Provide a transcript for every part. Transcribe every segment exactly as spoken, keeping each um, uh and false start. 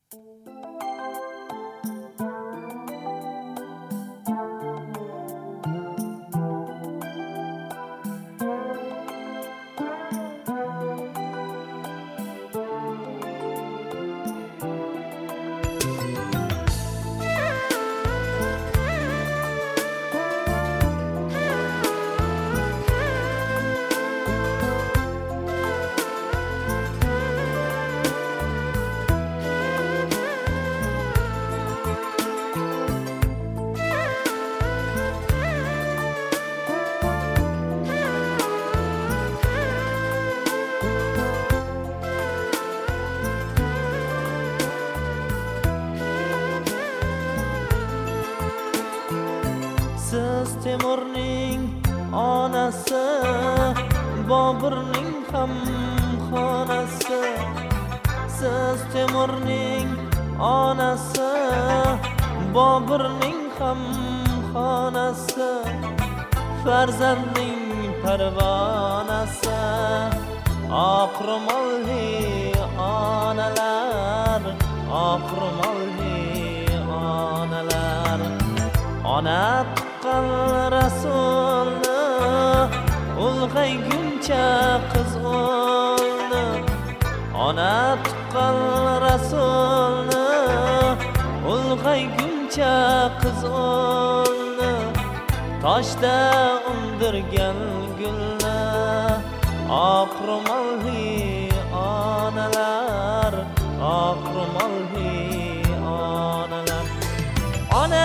Siz Temurning onasi, Boburning ham xonasi. Siz Temurning onasi, Boburning ham xonasi. Farzandning parvonasi, oq ro'molli onalar, oq ro'molli onalar. Ona tuqqan rasulni ulg'ayguncha qiz o'ldi. Ona tuqqan rasulni ulg'ayguncha qiz o'ldi. Toshda undirgan gulni oq ro'molli onalar, oq ro'molli onalar. Ona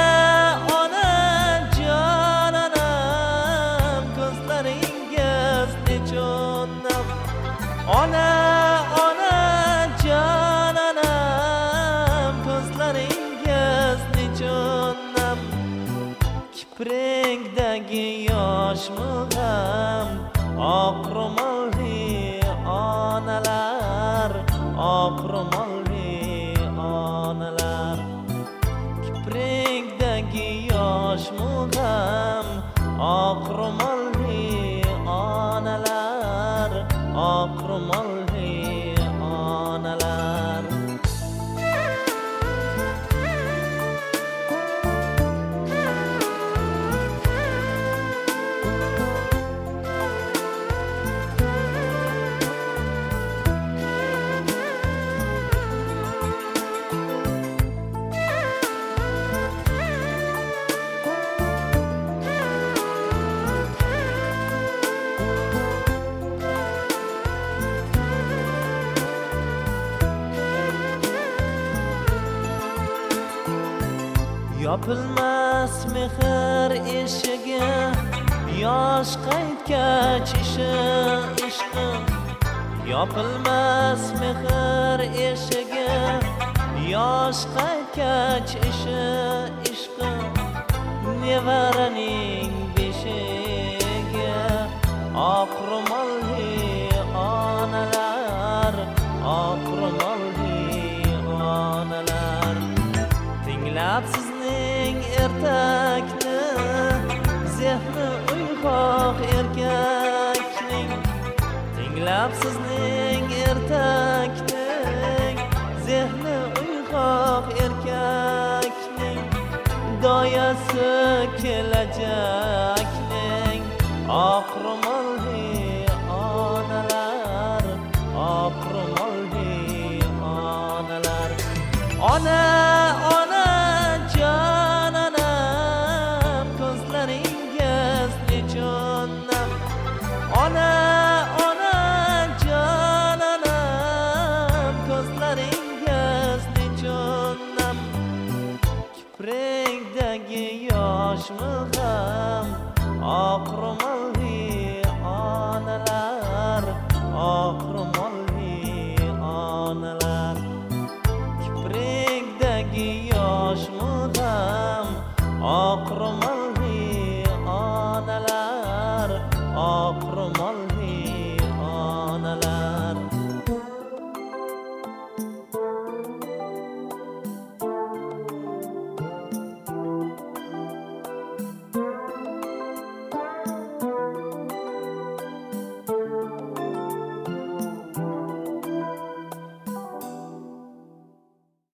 Ona, ona cananam, ko'zlaringiz nechunam. Kiprikdagi yosh mug'am, oq ro'molli onalar, oq ro'molli onalar. Kiprikdagi yosh mug'am, oq ro'molli onalar, oq ro'molli onalar. Yopilmas mehr eshigi, yosh qaytgach ishi ishqim. Yopilmas mehr eshigi, yosh qaytgach ishi ishqim. Nevaraning beshigi, oq ro'molli onalar, oq ro'molli onalar. Tinglab sizning ertakni, zehni uyg'oq erkakning. Tinglab sizning ertakni, zehni uyg'oq erkakning. Doyasi kelajakning, oq ro'molli onalar, oq ro'molli onalar. Ona, ona cananam, ko'zlaringiz nechunam. Ona, ona cananam, ko'zlaringiz nechunam. Kiprikdagi yosh mug'am, oq ro'molli